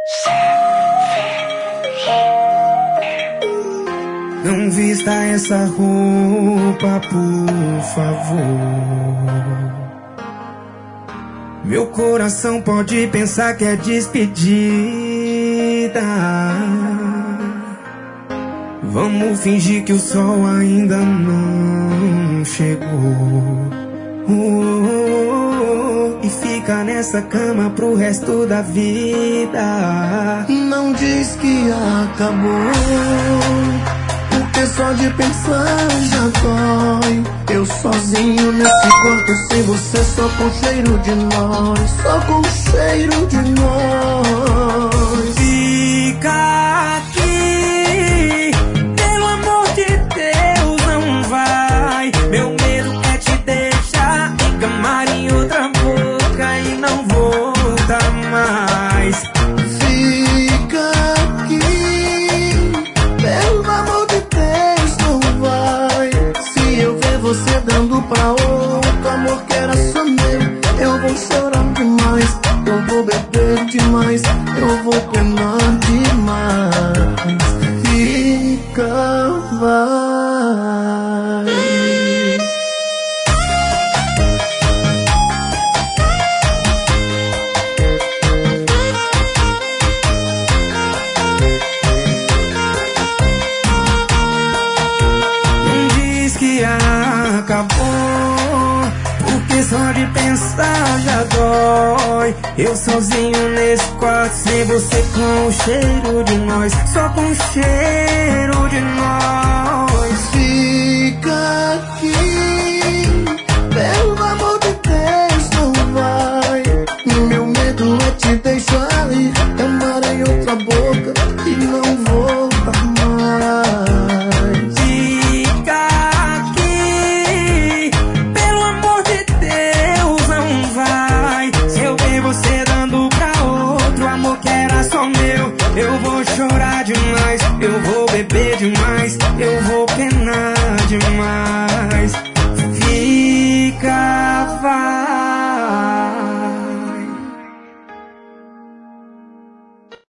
Não vista essa roupa, por favor. Meu coração pode pensar que é despedida. Vamos fingir que o sol ainda não chegou. E fica nessa cama pro resto da vida. Não diz que acabou, porque só de pensar já dói. Eu sozinho nesse quarto sem você, só com cheiro de nós, só com cheiro de nós. Fica aqui, pelo amor de Deus, não vai. Meu medo é te deixar encamar em outra boca e não volta mais. Fica aqui, pelo amor de Deus, não vai. Se eu ver você dando pra outro, amor que era só meu, eu vou chorar demais, eu vou beber demais, eu vou penar demais. Fica, vai. Não diz que acabou, porque só de pensar já dói. Eu sozinho nesse quarto sem você, com o cheiro de nós, só com o cheiro de nós. Fica aqui, pelo amor de Deus, não vai. Meu medo é te deixar ir, amar em outra boca e não volta mais. Fica aqui, pelo amor de Deus, não vai. Se eu ver você dando pra outro, amor que era só meu, eu vou chorar demais, eu vou beber demais, eu vou penar demais.